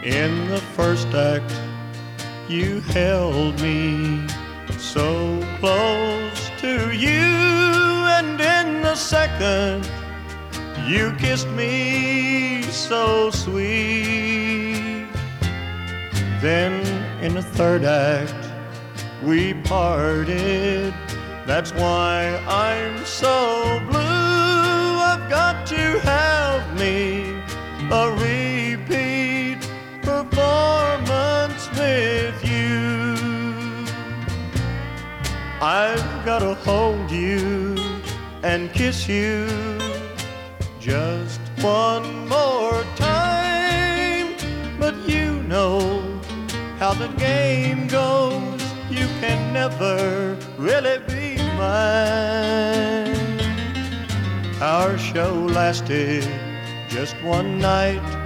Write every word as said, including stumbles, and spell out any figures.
In the first act, you held me so close to you, and in the second, you kissed me so sweet. Then in the third act, we parted. That's why I'm so blue. I've got to have me a repeat performance with you. I've got to hold you and kiss you just one more time. But you know how the game goes. You can never really be mine. Our show lasted just one night,